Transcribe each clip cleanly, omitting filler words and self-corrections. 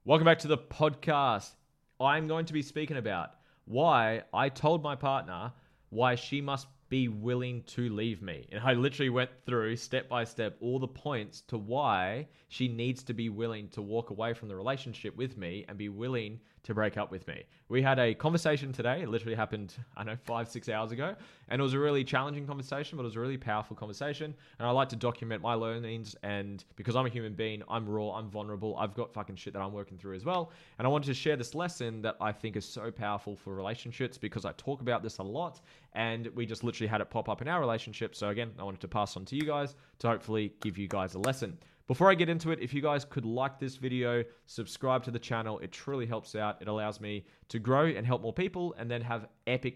Welcome back to the podcast. I'm going to be speaking about why I told my partner why she must be willing to leave me. And I literally went through step by step all the points to why she needs to be willing to walk away from the relationship with me and be willing to break up with me. We had a conversation today. It literally happened, 5-6 hours ago. And it was a really challenging conversation, but it was a really powerful conversation. And I like to document my learnings. And because I'm a human being, I'm raw, I'm vulnerable. I've got fucking shit that I'm working through as well. And I wanted to share this lesson that I think is so powerful for relationships because I talk about this a lot. And we just literally had it pop up in our relationship. So again, I wanted to pass on to you guys to hopefully give you guys a lesson. Before I get into it, if you guys could like this video, subscribe to the channel, it truly helps out. It allows me to grow and help more people and then have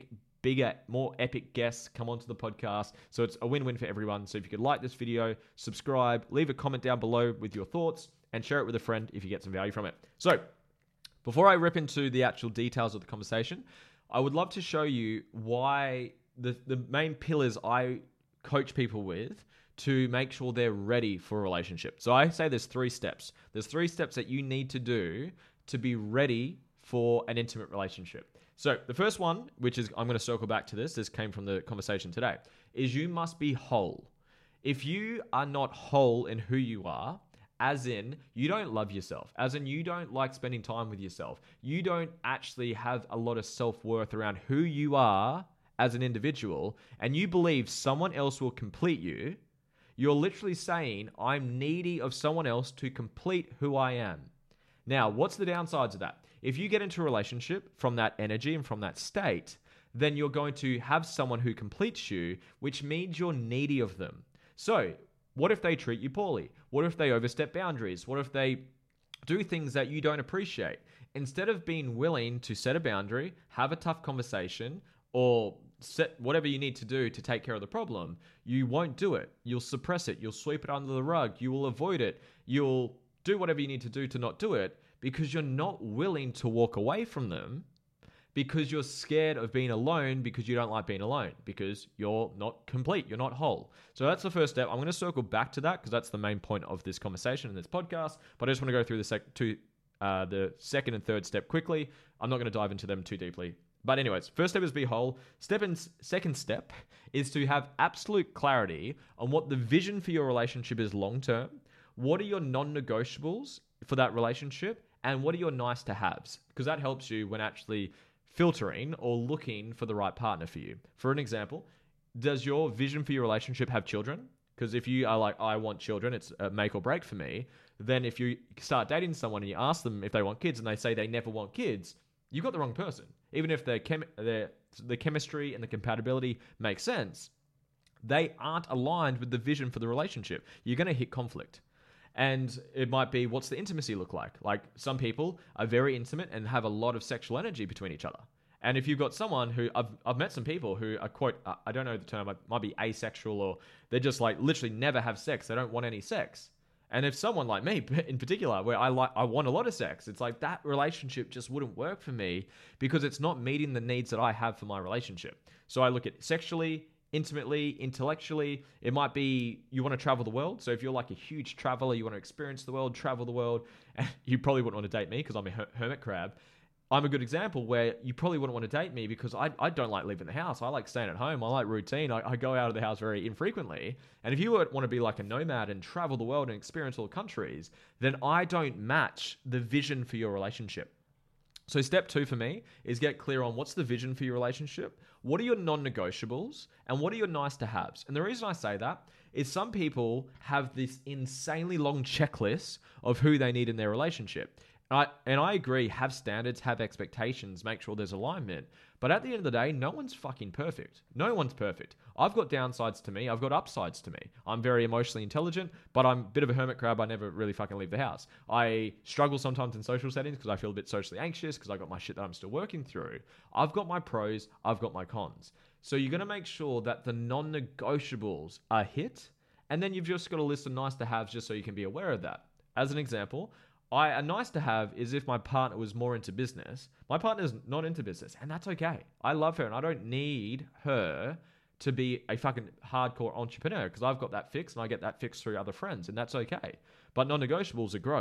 more epic guests come onto the podcast. So it's a win-win for everyone. So if you could like this video, subscribe, leave a comment down below with your thoughts and share it with a friend if you get some value from it. So before I rip into the actual details of the conversation, I would love to show you why the main pillars I coach people with to make sure they're ready for a relationship. So I say there's 3 steps. There's 3 steps that you need to do to be ready for an intimate relationship. So the first one, which is, I'm going to circle back to this came from the conversation today, is you must be whole. If you are not whole in who you are, as in you don't love yourself, as in you don't like spending time with yourself, you don't actually have a lot of self-worth around who you are as an individual, and you believe someone else will complete you, you're literally saying, I'm needy of someone else to complete who I am. Now, what's the downsides of that? If you get into a relationship from that energy and from that state, then you're going to have someone who completes you, which means you're needy of them. So, what if they treat you poorly? What if they overstep boundaries? What if they do things that you don't appreciate? Instead of being willing to set a boundary, have a tough conversation, or set whatever you need to do to take care of the problem, you won't do it. You'll suppress it. You'll sweep it under the rug. You will avoid it. You'll do whatever you need to do to not do it because you're not willing to walk away from them because you're scared of being alone because you don't like being alone because you're not complete. You're not whole. So that's the first step. I'm going to circle back to that because that's the main point of this conversation and this podcast. But I just want to go through the second and third step quickly. I'm not going to dive into them too deeply. But anyways, first step is be whole. Second step is to have absolute clarity on what the vision for your relationship is long term. What are your non-negotiables for that relationship? And what are your nice to haves? Because that helps you when actually filtering or looking for the right partner for you. For an example, does your vision for your relationship have children? Because if you are like, I want children, it's a make or break for me. Then if you start dating someone and you ask them if they want kids and they say they never want kids, you've got the wrong person. Even if the chemistry and the compatibility make sense, they aren't aligned with the vision for the relationship. You're going to hit conflict. And it might be, what's the intimacy look like? Like some people are very intimate and have a lot of sexual energy between each other. And if you've got someone who, I've met some people who are quite, I don't know the term, it might be asexual, or they're just like literally never have sex. They don't want any sex. And if someone like me in particular, where I want a lot of sex, it's like that relationship just wouldn't work for me because it's not meeting the needs that I have for my relationship. So I look at sexually, intimately, intellectually. It might be you want to travel the world. So if you're like a huge traveler, you want to experience the world, travel the world, and you probably wouldn't want to date me because I'm a hermit crab. I'm a good example where you probably wouldn't want to date me because I don't like leaving the house. I like staying at home. I like routine. I go out of the house very infrequently. And if you want to be like a nomad and travel the world and experience all countries, then I don't match the vision for your relationship. So step 2 for me is get clear on what's the vision for your relationship, what are your non-negotiables, and what are your nice to haves. And the reason I say that is some people have this insanely long checklist of who they need in their relationship. And I agree, have standards, have expectations, make sure there's alignment. But at the end of the day, no one's fucking perfect. No one's perfect. I've got downsides to me. I've got upsides to me. I'm very emotionally intelligent, but I'm a bit of a hermit crab. I never really fucking leave the house. I struggle sometimes in social settings because I feel a bit socially anxious because I got my shit that I'm still working through. I've got my pros. I've got my cons. So you're going to make sure that the non-negotiables are hit. And then you've just got a list of nice to haves just so you can be aware of that. As an example, a nice to have is if my partner was more into business. My partner's not into business, and that's okay. I love her, and I don't need her to be a fucking hardcore entrepreneur because I've got that fixed, and I get that fixed through other friends, and that's okay. But non-negotiables are growth.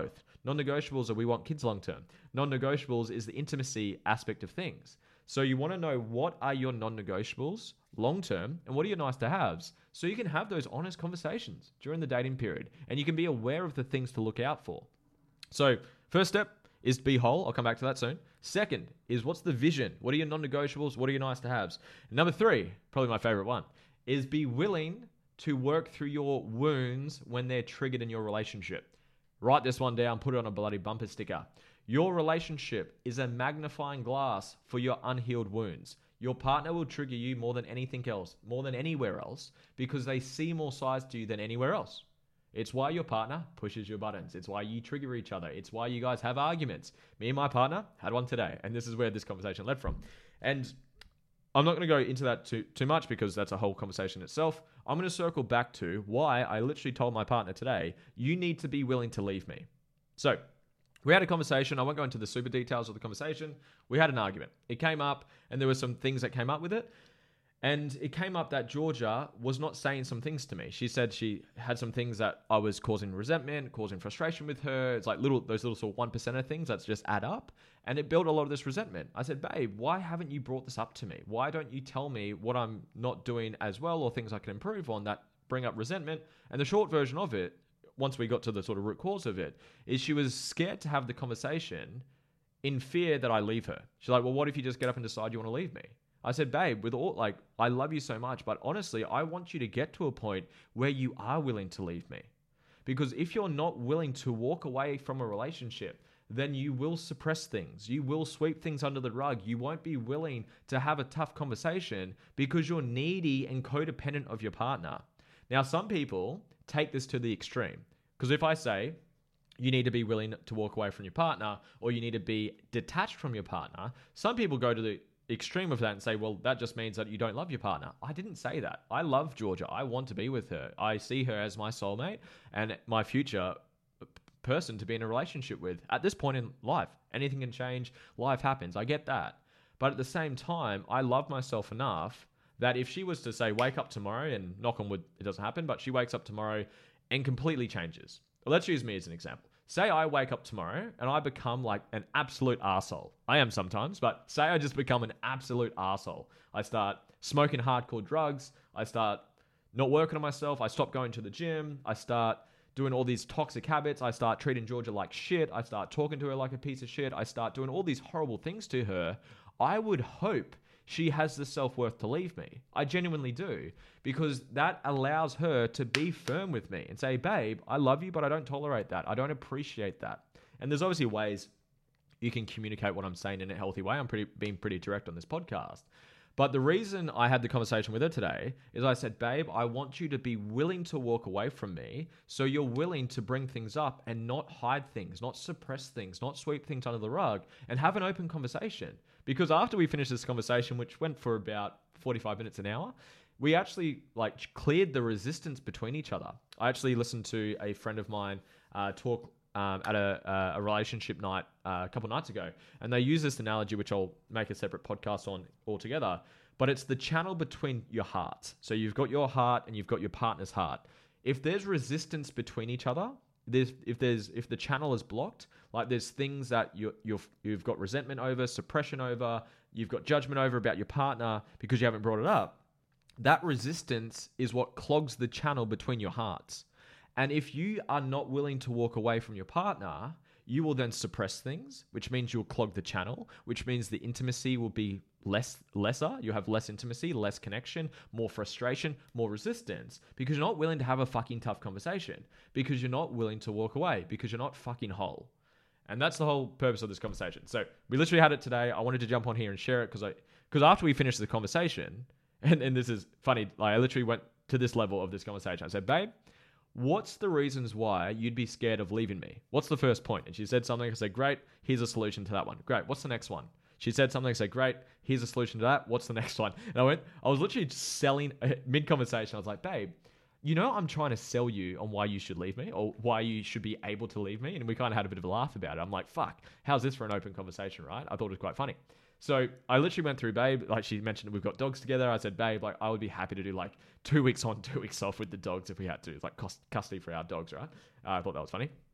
Non-negotiables are we want kids long term. Non-negotiables is the intimacy aspect of things. So you want to know what are your non-negotiables long term and what are your nice to haves, so you can have those honest conversations during the dating period and you can be aware of the things to look out for. So first step is to be whole. I'll come back to that soon. Second is what's the vision? What are your non-negotiables? What are your nice to haves? And number three, probably my favorite one, is be willing to work through your wounds when they're triggered in your relationship. Write this one down, put it on a bloody bumper sticker. Your relationship is a magnifying glass for your unhealed wounds. Your partner will trigger you more than anything else, more than anywhere else, because they see more sides to you than anywhere else. It's why your partner pushes your buttons. It's why you trigger each other. It's why you guys have arguments. Me and my partner had one today, and this is where this conversation led from. And I'm not going to go into that too much because that's a whole conversation itself. I'm going to circle back to why I literally told my partner today, you need to be willing to leave me. So we had a conversation. I won't go into the super details of the conversation. We had an argument. It came up and there were some things that came up with it. And it came up that Georgia was not saying some things to me. She said she had some things that I was causing resentment, causing frustration with her. It's like those little sort of 1% things that just add up. And it built a lot of this resentment. I said, babe, why haven't you brought this up to me? Why don't you tell me what I'm not doing as well or things I can improve on that bring up resentment? And the short version of it, once we got to the sort of root cause of it, is she was scared to have the conversation in fear that I leave her. She's like, well, what if you just get up and decide you want to leave me? I said, babe, I love you so much, but honestly, I want you to get to a point where you are willing to leave me. Because if you're not willing to walk away from a relationship, then you will suppress things. You will sweep things under the rug. You won't be willing to have a tough conversation because you're needy and codependent of your partner. Now, some people take this to the extreme. Because if I say, you need to be willing to walk away from your partner, or you need to be detached from your partner, some people go to the extreme of that and say, well, that just means that you don't love your partner. I didn't say that. I love Georgia. I want to be with her. I see her as my soulmate and my future person to be in a relationship with. At this point in life, anything can change. Life happens. I get that. But at the same time, I love myself enough that if she was to say, wake up tomorrow, and knock on wood, it doesn't happen, but she wakes up tomorrow and completely changes. Well, let's use me as an example. Say I wake up tomorrow and I become like an absolute arsehole. I am sometimes, but say I just become an absolute arsehole. I start smoking hardcore drugs. I start not working on myself. I stop going to the gym. I start doing all these toxic habits. I start treating Georgia like shit. I start talking to her like a piece of shit. I start doing all these horrible things to her. I would hope she has the self-worth to leave me. I genuinely do, because that allows her to be firm with me and say, babe, I love you, but I don't tolerate that. I don't appreciate that. And there's obviously ways you can communicate what I'm saying in a healthy way. I'm being pretty direct on this podcast. But the reason I had the conversation with her today is I said, babe, I want you to be willing to walk away from me, so you're willing to bring things up and not hide things, not suppress things, not sweep things under the rug, and have an open conversation. Because after we finished this conversation, which went for about 45 minutes an hour, we actually cleared the resistance between each other. I actually listened to a friend of mine talk at a relationship night a couple nights ago, and they use this analogy, which I'll make a separate podcast on altogether, but it's the channel between your hearts. So you've got your heart and you've got your partner's heart. If there's resistance between each other, if the channel is blocked, like there's things that you've got resentment over, suppression over, you've got judgment over about your partner because you haven't brought it up, that resistance is what clogs the channel between your hearts. And if you are not willing to walk away from your partner, you will then suppress things, which means you'll clog the channel, which means the intimacy will be lesser. You have less intimacy, less connection, more frustration, more resistance, because you're not willing to have a fucking tough conversation, because you're not willing to walk away, because you're not fucking whole. And that's the whole purpose of this conversation. So we literally had it today. I wanted to jump on here and share it because after we finished the conversation, and this is funny, I literally went to this level of this conversation. I said, babe, what's the reasons why you'd be scared of leaving me? What's the first point? And she said something. I said, great, here's a solution to that one. Great, what's the next one? She said something. I said, great, here's a solution to that. What's the next one? And I was literally just selling mid-conversation. I was like, babe, I'm trying to sell you on why you should leave me or why you should be able to leave me. And we kind of had a bit of a laugh about it. I'm like, fuck, how's this for an open conversation, right? I thought it was quite funny. So I literally went through, babe, like she mentioned, we've got dogs together. I said, babe, I would be happy to do 2 weeks on, 2 weeks off with the dogs if we had to. It's like custody for our dogs, right? I thought that was funny.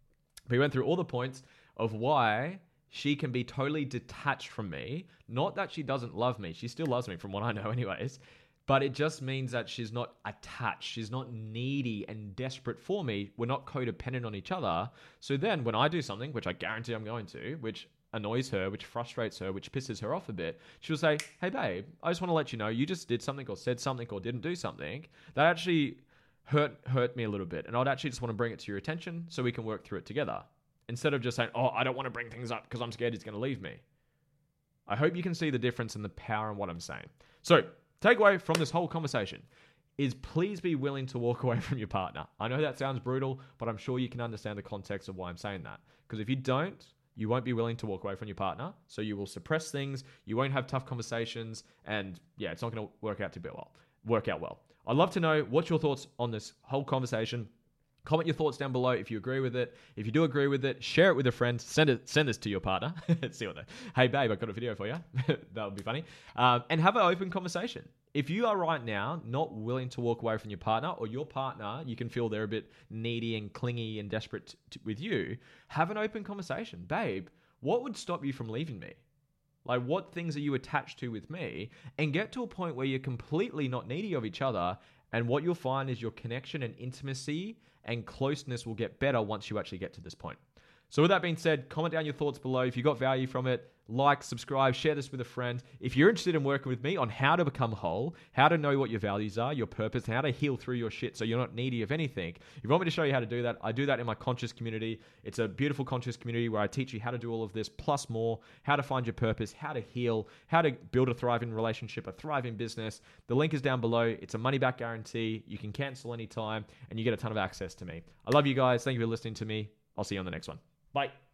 We went through all the points of why she can be totally detached from me. Not that she doesn't love me. She still loves me from what I know anyways. But it just means that she's not attached. She's not needy and desperate for me. We're not codependent on each other. So then when I do something, which I guarantee I'm going to, which annoys her, which frustrates her, which pisses her off a bit, she'll say, hey babe, I just want to let you know you just did something or said something or didn't do something that actually hurt me a little bit. And I'd actually just want to bring it to your attention so we can work through it together. Instead of just saying, oh, I don't want to bring things up because I'm scared he's going to leave me. I hope you can see the difference in the power in what I'm saying. So, takeaway from this whole conversation is please be willing to walk away from your partner. I know that sounds brutal, but I'm sure you can understand the context of why I'm saying that. Because if you don't, you won't be willing to walk away from your partner. So you will suppress things, you won't have tough conversations, and yeah, it's not going to work out well. I'd love to know what's your thoughts on this whole conversation. Comment your thoughts down below if you agree with it. If you do agree with it, share it with a friend. Send this to your partner. See what they. Hey babe, I've got a video for you. That would be funny. And have an open conversation. If you are right now not willing to walk away from your partner, or your partner, you can feel they're a bit needy and clingy and desperate with you, have an open conversation. Babe, what would stop you from leaving me? Like, what things are you attached to with me? And get to a point where you're completely not needy of each other. And what you'll find is your connection and intimacy and closeness will get better once you actually get to this point. So with that being said, comment down your thoughts below. If you got value from it, like, subscribe, share this with a friend. If you're interested in working with me on how to become whole, how to know what your values are, your purpose, how to heal through your shit so you're not needy of anything, if you want me to show you how to do that, I do that in my conscious community. It's a beautiful conscious community where I teach you how to do all of this, plus more, how to find your purpose, how to heal, how to build a thriving relationship, a thriving business. The link is down below. It's a money back guarantee. You can cancel anytime and you get a ton of access to me. I love you guys. Thank you for listening to me. I'll see you on the next one. Bye.